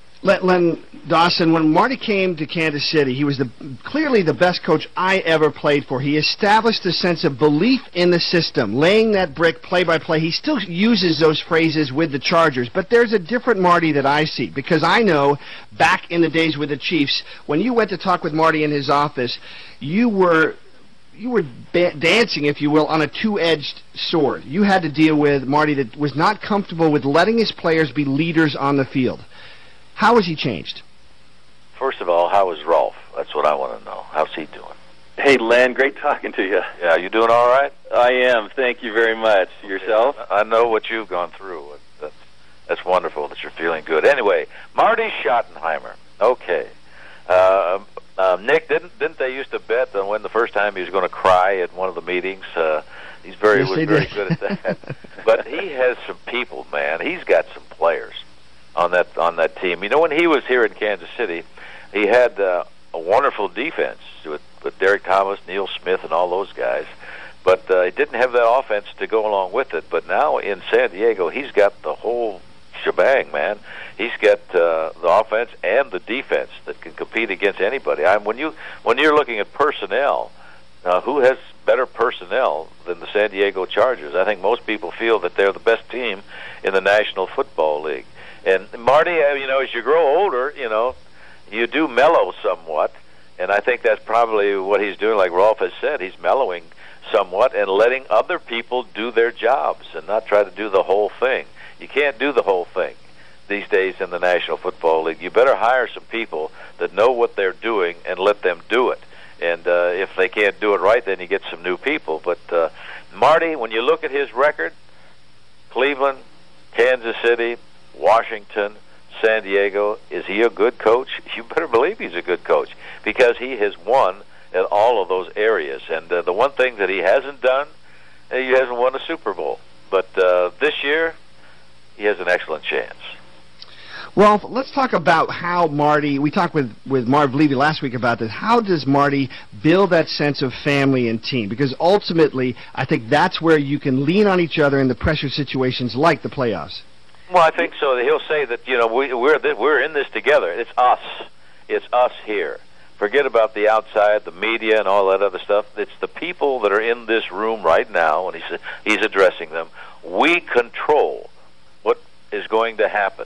Len Dawson, when Marty came to Kansas City, he was the, clearly the best coach I ever played for. He established a sense of belief in the system, laying that brick play by play. He still uses those phrases with the Chargers, but there's a different Marty that I see, because I know back in the days with the Chiefs, when you went to talk with Marty in his office, you were you were ba- dancing, if you will, on a two-edged sword. You had to deal with Marty that was not comfortable with letting his players be leaders on the field. How has he changed? First of all, how is Rolf? That's what I want to know. How's he doing? Hey, Len, great talking to you. Yeah, you doing all right? I am. Thank you very much. Yourself? I know what you've gone through. That's, that's wonderful that you're feeling good. Anyway, Marty Schottenheimer. Okay. Uh, uh, Nick, didn't didn't they used to bet on when the first time he was going to cry at one of the meetings? Uh, he's very yes, was very did. good at that. But he has some people, man. He's got some players on that on that team. You know, when he was here in Kansas City, he had uh, a wonderful defense with, with Derek Thomas, Neil Smith, and all those guys. But uh, he didn't have that offense to go along with it. But now in San Diego, he's got the whole shebang, man. He's got uh, the offense and the defense that can compete against anybody. I mean, when you when you're looking at personnel, uh, who has better personnel than the San Diego Chargers? I think most people feel that they're the best team in the National Football League. And Marty, you know, as you grow older, you know, you do mellow somewhat, and I think that's probably what he's doing. Like Rolf has said, he's mellowing somewhat and letting other people do their jobs and not try to do the whole thing. You can't do the whole thing. these days in the National Football League. You better hire some people that know what they're doing and let them do it. And uh, if they can't do it right, then you get some new people. But uh, Marty, when you look at his record, Cleveland, Kansas City, Washington, San Diego, is he a good coach? You better believe he's a good coach, because he has won in all of those areas. And uh, the one thing that he hasn't done, he hasn't won a Super Bowl. But uh, this year, he has an excellent chance. Well, let's talk about how Marty, we talked with, with Marv Levy last week about this. How does Marty build that sense of family and team? Because ultimately, I think that's where you can lean on each other in the pressure situations like the playoffs. Well, I think so. He'll say that, you know, we, we're th- we're in this together. It's us. It's us here. Forget about the outside, the media, and all that other stuff. It's the people that are in this room right now, and he's he's addressing them. We control what is going to happen,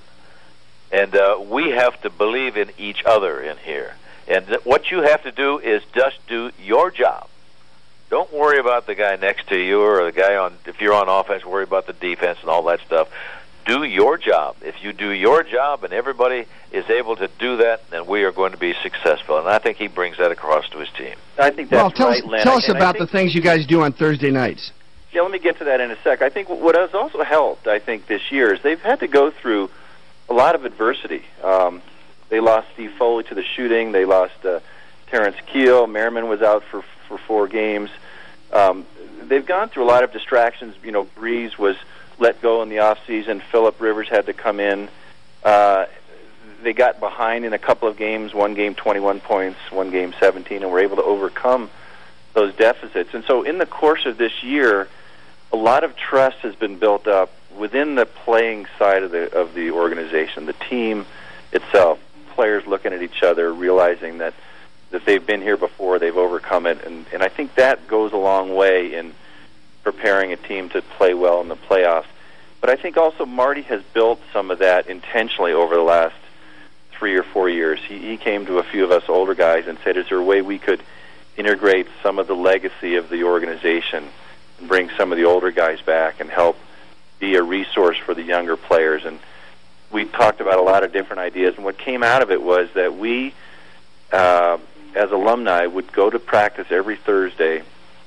and uh, we have to believe in each other in here. And th- what you have to do is just do your job. Don't worry about the guy next to you or the guy on. If you're on offense, worry about the defense and all that stuff. Do your job. If you do your job and everybody is able to do that, then we are going to be successful. And I think he brings that across to his team. I think that's well, tell right, us, Len. Tell us and about think, the things you guys do on Thursday nights. Yeah, let me get to that in a sec. I think what has also helped, I think, this year is they've had to go through a lot of adversity. Um, they lost Steve Foley to the shooting. They lost uh, Terrence Keel. Merriman was out for, for four games. Um, they've gone through a lot of distractions. You know, Breeze was let go in the off season. Phillip Rivers had to come in. Uh, they got behind in a couple of games, one game twenty-one points, one game seventeen, and were able to overcome those deficits. And so in the course of this year, a lot of trust has been built up within the playing side of the of the organization, the team itself, players looking at each other, realizing that, that they've been here before, they've overcome it, and, and I think that goes a long way in preparing a team to play well in the playoffs. But I think also Marty has built some of that intentionally over the last three or four years. He, he came to a few of us older guys and said, is there a way we could integrate some of the legacy of the organization and bring some of the older guys back and help be a resource for the younger players? And we talked about a lot of different ideas, and what came out of it was that we, uh, as alumni, would go to practice every Thursday.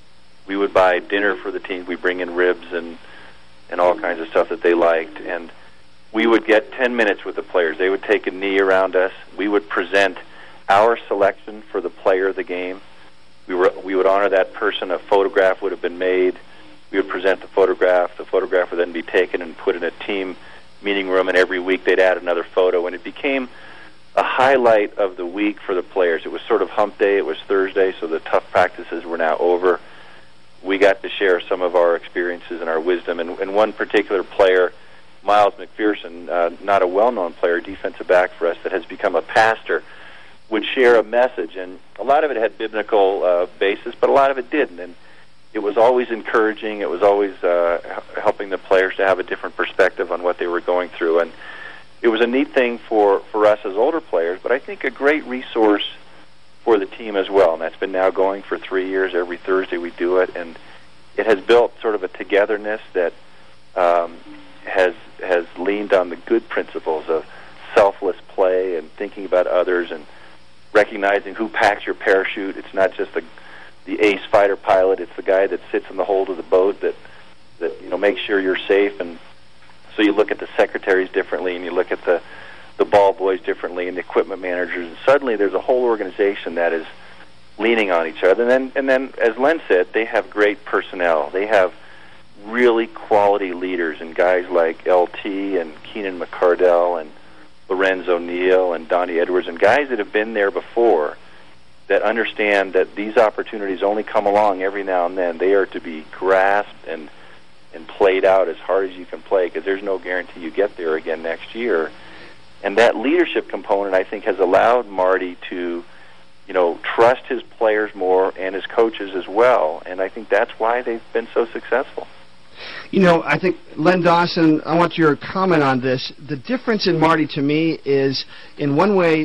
We would buy dinner for the team. We bring in ribs and and all kinds of stuff that they liked, and we would get ten minutes with the players. They would take a knee around us. We would present our selection for the player of the game. We were we would honor that person. A photograph would have been made. We would present the photograph. The photograph would then be taken and put in a team meeting room, and every week they'd add another photo, and it became a highlight of the week for the players. It was sort of hump day. It was Thursday, so the tough practices were now over. We got to share some of our experiences and our wisdom. And, and one particular player, Miles McPherson, uh, not a well-known player, defensive back for us, that has become a pastor, would share a message. And a lot of it had biblical uh, basis, but a lot of it didn't. And it was always encouraging. It was always uh, helping the players to have a different perspective on what they were going through. And it was a neat thing for, for us as older players, but I think a great resource for the team as well, and that's been now going for three years. Every Thursday we do it, and it has built sort of a togetherness that um, has has leaned on the good principles of selfless play and thinking about others and recognizing who packs your parachute. It's not just the the ace fighter pilot; it's the guy that sits in the hold of the boat that that you know makes sure you're safe. And so you look at the secretaries differently, and you look at the the ball boys differently, and the equipment managers, and suddenly there's a whole organization that is leaning on each other. And then, and then, as Len said, they have great personnel. They have really quality leaders, and guys like L T and Keenan McCardell and Lorenzo Neal and Donnie Edwards, and guys that have been there before that understand that these opportunities only come along every now and then. They are to be grasped and and played out as hard as you can play, because there's no guarantee you get there again next year. And that leadership component, I think, has allowed Marty to, you know, trust his players more and his coaches as well. And I think that's why they've been so successful. You know, I think, Len Dawson, I want your comment on this. The difference in Marty, to me, is in one way,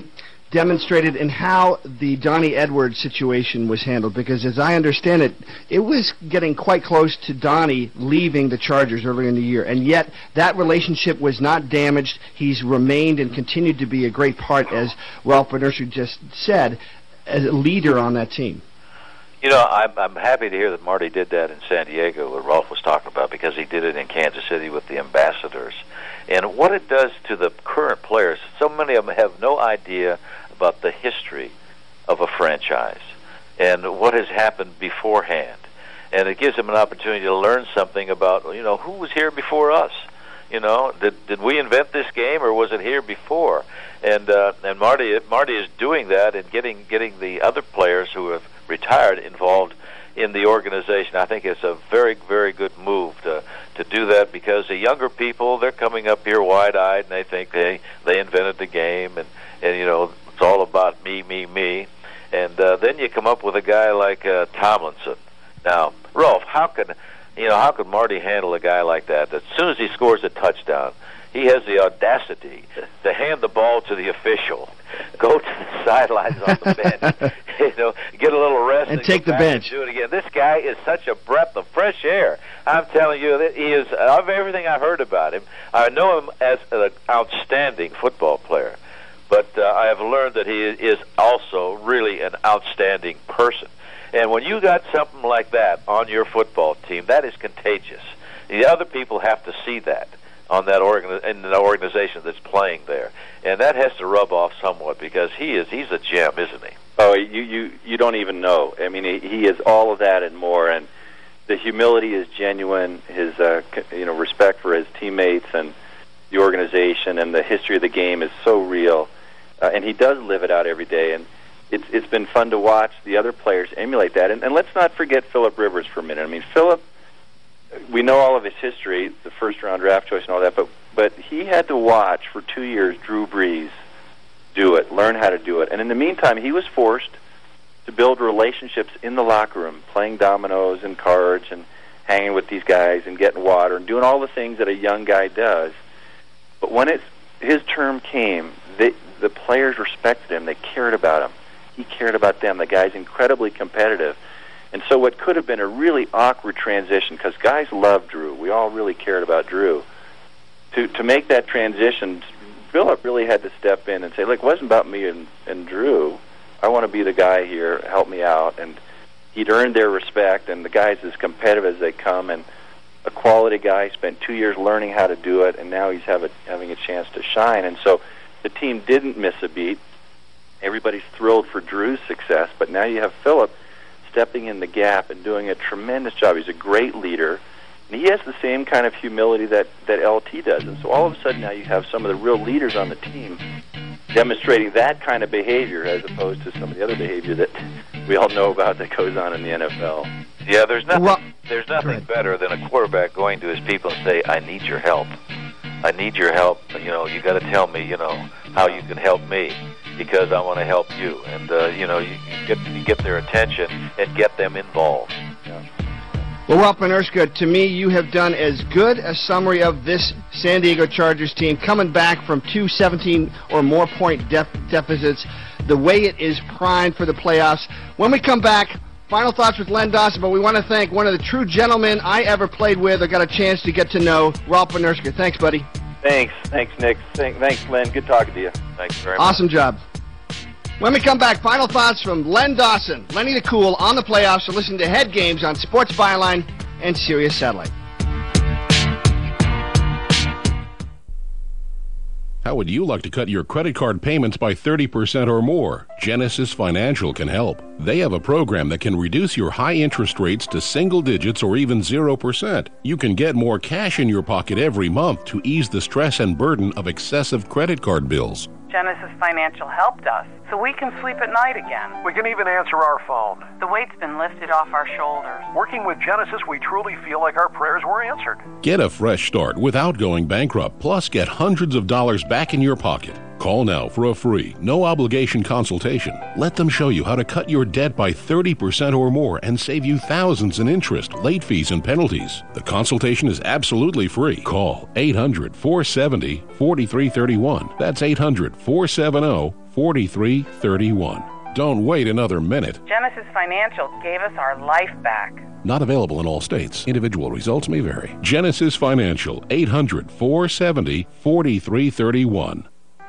demonstrated in how the Donnie Edwards situation was handled, because as I understand it, it was getting quite close to Donnie leaving the Chargers earlier in the year, and yet that relationship was not damaged. He's remained and continued to be a great part, as Ralph Bednarski just said, as a leader on that team. You know, I'm, I'm happy to hear that Marty did that in San Diego, what Rolf was talking about, because he did it in Kansas City with the ambassadors. And what it does to the current players, so many of them have no idea about the history of a franchise and what has happened beforehand. And it gives them an opportunity to learn something about, you know, who was here before us. You know, did did we invent this game, or was it here before? And uh, and Marty Marty is doing that and getting getting the other players who have retired involved in the organization. I think it's a very, very good move to to do that, because the younger people, they're coming up here wide-eyed and they think they they invented the game, and and you know, it's all about me, me, me. And uh, then you come up with a guy like uh, Tomlinson. Now, Rolf, how can you know how could Marty handle a guy like that? As soon as he scores a touchdown, he has the audacity to hand the ball to the official, go to the sidelines on the bench, you know, get a little rest, and, and take the bench. And do it again. This guy is such a breath of fresh air. I'm telling you, that he is. Of everything I've heard about him, I know him as an outstanding football player, but uh, I have learned that he is also really an outstanding person. And when you got something like that on your football team, that is contagious. The other people have to see that on that organ in the organization that's playing there, and that has to rub off somewhat, because he is he's a gem, isn't he? Oh, you you you don't even know. I mean, he, he is all of that and more. And the humility is genuine. His uh, you know respect for his teammates and the organization and the history of the game is so real, uh, and he does live it out every day. And it's it's been fun to watch the other players emulate that. And, and let's not forget Phillip Rivers for a minute. I mean, Phillip, we know all of his history, the first-round draft choice and all that, but but he had to watch for two years Drew Brees do it, learn how to do it. And in the meantime, he was forced to build relationships in the locker room, playing dominoes and cards and hanging with these guys and getting water and doing all the things that a young guy does. But when it's, his term came, they, the players respected him. They cared about him. He cared about them. The guy's incredibly competitive. And so what could have been a really awkward transition, because guys love Drew. We all really cared about Drew. To to make that transition, Phillip really had to step in and say, look, it wasn't about me and, and Drew. I want to be the guy here. Help me out. And he'd earned their respect, and the guy's as competitive as they come, and a quality guy, spent two years learning how to do it, and now he's have a, having a chance to shine. And so the team didn't miss a beat. Everybody's thrilled for Drew's success, but now you have Phillip stepping in the gap and doing a tremendous job. He's a great leader, and he has the same kind of humility that, that L T does. And so all of a sudden now you have some of the real leaders on the team demonstrating that kind of behavior, as opposed to some of the other behavior that we all know about that goes on in the N F L. Yeah, there's nothing, there's nothing better than a quarterback going to his people and say, I need your help. I need your help. You know, you got to tell me, you know, how you can help me, because I want to help you. And, uh, you know, you, you, get, you get their attention and get them involved. Yeah. Well, Ralph Bednarski, to me, you have done as good a summary of this San Diego Chargers team, coming back from two seventeen or more point def deficits, the way it is primed for the playoffs. When we come back, final thoughts with Len Dawson, but we want to thank one of the true gentlemen I ever played with or got a chance to get to know, Ralph Bednarski. Thanks, buddy. Thanks. Thanks, Nick. Thanks, Len. Good talking to you. Thanks very much. Awesome job. When we come back, final thoughts from Len Dawson, Lenny the Cool, on the playoffs, to listen to Head Games on Sports Byline and Sirius Satellite. How would you like to cut your credit card payments by thirty percent or more? Genesis Financial can help. They have a program that can reduce your high interest rates to single digits or even zero percent. You can get more cash in your pocket every month to ease the stress and burden of excessive credit card bills. Genesis Financial helped us, so we can sleep at night again. We can even answer our phone. The weight's been lifted off our shoulders. Working with Genesis, we truly feel like our prayers were answered. Get a fresh start without going bankrupt, plus get hundreds of dollars back in your pocket. Call now for a free, no-obligation consultation. Let them show you how to cut your debt by thirty percent or more and save you thousands in interest, late fees, and penalties. The consultation is absolutely free. Call eight hundred, four seven zero, four three three one. That's eight hundred, four seven zero, four three three one. forty-three thirty-one. Don't wait another minute. Genesis Financial gave us our life back. Not available in all states. Individual results may vary. Genesis Financial, eight hundred, four seventy, forty-three thirty-one.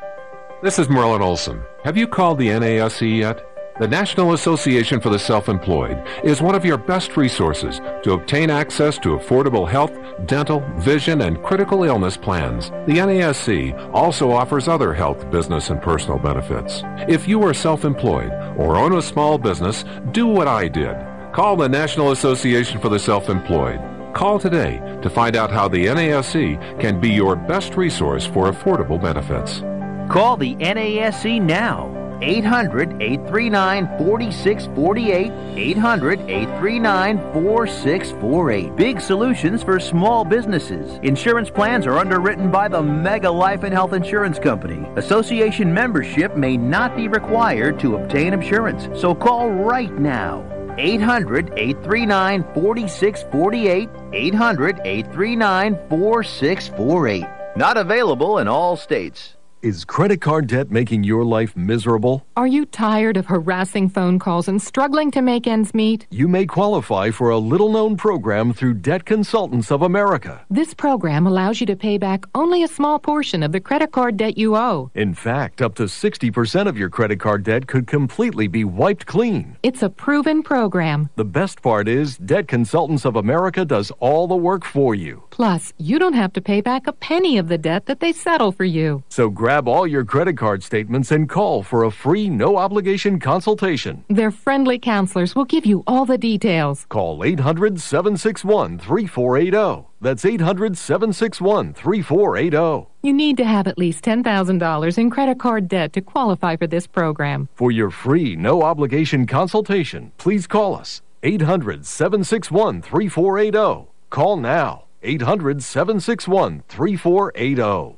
This is Merlin Olson. Have you called the N A S E yet? The National Association for the Self-Employed is one of your best resources to obtain access to affordable health, dental, vision, and critical illness plans. The N A S E also offers other health, business, and personal benefits. If you are self-employed or own a small business, do what I did. Call the National Association for the Self-Employed. Call today to find out how the N A S E can be your best resource for affordable benefits. Call the N A S E now. eight hundred, eight three nine, four six four eight. eight hundred, eight three nine, four six four eight. Big solutions for small businesses. Insurance plans are underwritten by the Mega Life and Health Insurance Company. Association membership may not be required to obtain insurance. So call right now. eight hundred, eight three nine, four six four eight. eight hundred, eight three nine, four six four eight. Not available in all states. Is credit card debt making your life miserable? Are you tired of harassing phone calls and struggling to make ends meet? You may qualify for a little-known program through Debt Consultants of America. This program allows you to pay back only a small portion of the credit card debt you owe. In fact, up to sixty percent of your credit card debt could completely be wiped clean. It's a proven program. The best part is Debt Consultants of America does all the work for you. Plus, you don't have to pay back a penny of the debt that they settle for you. So grab all your credit card statements and call for a free, no-obligation consultation. Their friendly counselors will give you all the details. Call eight hundred, seven six one, three four eight zero. That's eight hundred, seven six one, three four eight zero. You need to have at least ten thousand dollars in credit card debt to qualify for this program. For your free, no-obligation consultation, please call us. eight hundred, seven six one, three four eight zero. Call now. eight hundred, seven six one, three four eight zero.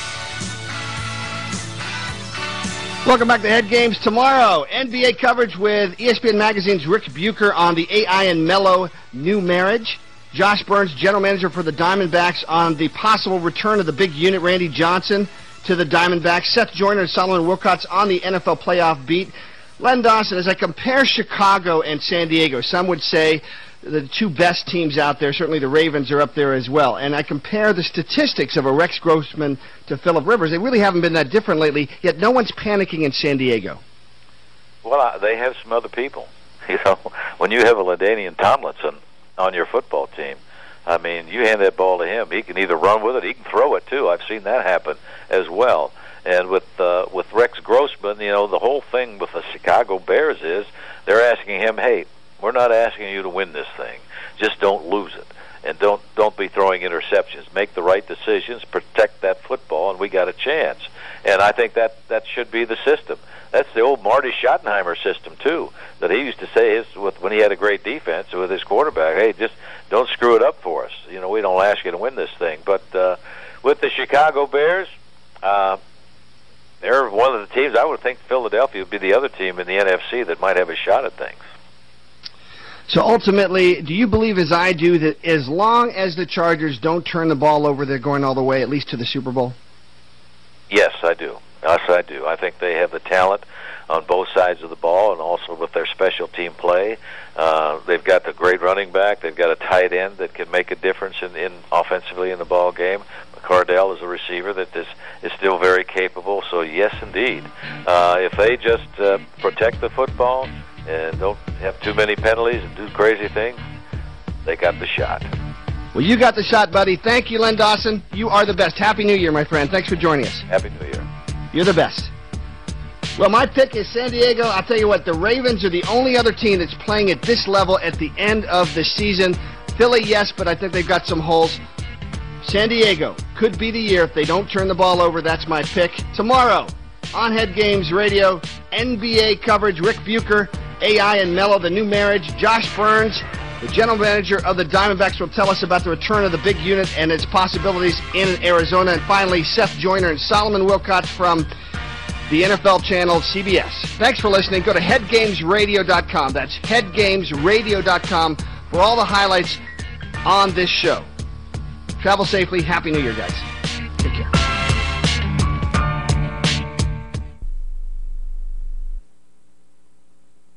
Welcome back to Head Games. Tomorrow, N B A coverage with E S P N Magazine's Rick Bucher on the A I and Melo new marriage. Josh Burns, general manager for the Diamondbacks, on the possible return of the big unit, Randy Johnson, to the Diamondbacks. Seth Joyner and Solomon Wilcots on the N F L playoff beat. Len Dawson, as I compare Chicago and San Diego, some would say the two best teams out there, certainly the Ravens are up there as well. And I compare the statistics of a Rex Grossman to Phillip Rivers. They really haven't been that different lately, yet no one's panicking in San Diego. Well, uh, they have some other people. You know, when you have a LaDainian Tomlinson on your football team, I mean, you hand that ball to him, he can either run with it, he can throw it too. I've seen that happen as well. And with uh, with Rex Grossman, you know, the whole thing with the Chicago Bears is they're asking him, hey, we're not asking you to win this thing. Just don't lose it. And don't don't be throwing interceptions. Make the right decisions, protect that football, and we got a chance. And I think that, that should be the system. That's the old Marty Schottenheimer system, too, that he used to say his, with, when he had a great defense with his quarterback, hey, just don't screw it up for us. You know, we don't ask you to win this thing. But uh, with the Chicago Bears, uh, they're one of the teams. I would think Philadelphia would be the other team in the N F C that might have a shot at things. So ultimately, do you believe, as I do, that as long as the Chargers don't turn the ball over, they're going all the way, at least to the Super Bowl? Yes, I do. Yes, I do. I think they have the talent on both sides of the ball, and also with their special team play. Uh, they've got the great running back. They've got a tight end that can make a difference in, in offensively in the ball game. Cardell is a receiver that is, is still very capable. So, yes, indeed. Uh, if they just uh, protect the football and don't have too many penalties and do crazy things, they got the shot. Well, you got the shot, buddy. Thank you, Len Dawson. You are the best. Happy New Year, my friend. Thanks for joining us. Happy New Year. You're the best. Well, my pick is San Diego. I'll tell you what, the Ravens are the only other team that's playing at this level at the end of the season. Philly, yes, but I think they've got some holes. San Diego could be the year if they don't turn the ball over. That's my pick. Tomorrow, on Head Games Radio, N B A coverage, Rick Bucher, A I and Melo, the new marriage. Josh Burns, the general manager of the Diamondbacks, will tell us about the return of the big unit and its possibilities in Arizona. And finally, Seth Joyner and Solomon Wilcots from the N F L channel, C B S. Thanks for listening. Go to head games radio dot com. That's head games radio dot com for all the highlights on this show. Travel safely. Happy New Year, guys. Take care.